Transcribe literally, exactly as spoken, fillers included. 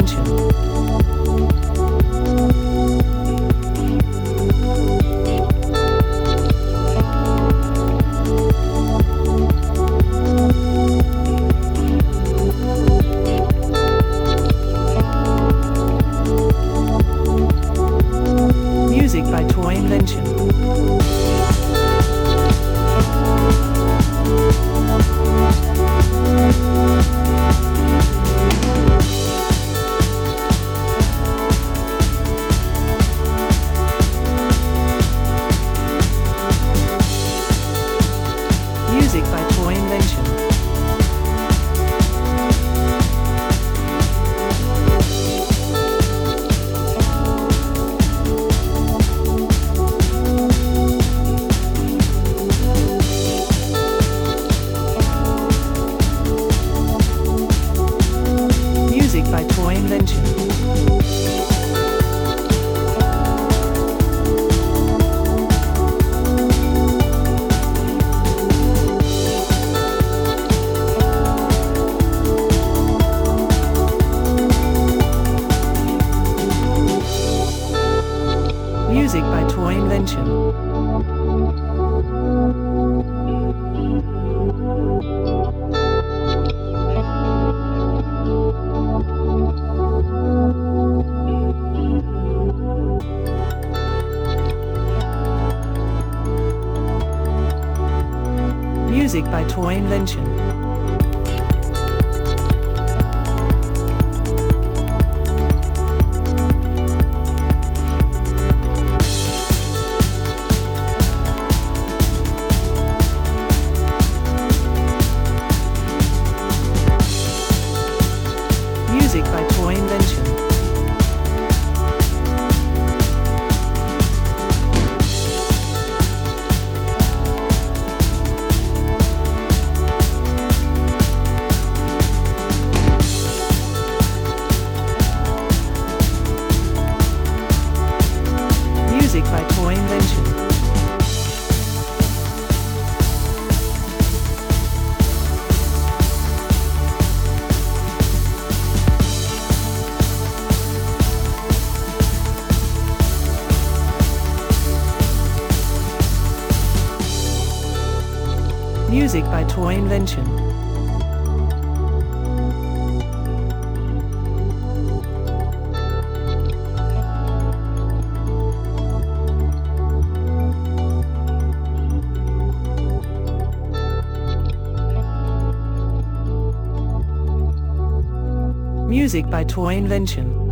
Invention. Music by Toy Invention. Music by Toy Invention. Music by Toy Invention. Music by Toy Invention. Music by Toy Invention. Music by Toy Invention. Music by Toy Invention. Music by Toy Invention. Music by Toy Invention.